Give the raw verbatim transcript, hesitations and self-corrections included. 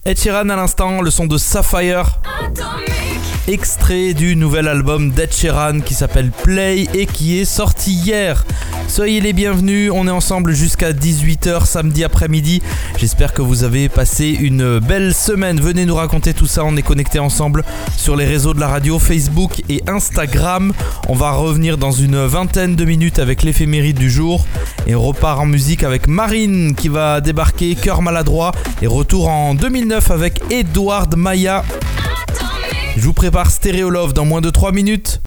Ed Sheeran à l'instant, le son de Sapphire, extrait du nouvel album d'Ed Sheeran qui s'appelle Play et qui est sorti hier. Soyez les bienvenus, on est ensemble jusqu'à dix-huit heures samedi après-midi. J'espère que vous avez passé une belle semaine. Venez nous raconter tout ça, on est connectés ensemble sur les réseaux de la radio, Facebook et Instagram. On va revenir dans une vingtaine de minutes avec l'éphéméride du jour. Et on repart en musique avec Marine qui va débarquer, Cœur maladroit. Et retour en deux mille neuf avec Edward Maya. Je vous prépare Stéréo Love dans moins de trois minutes.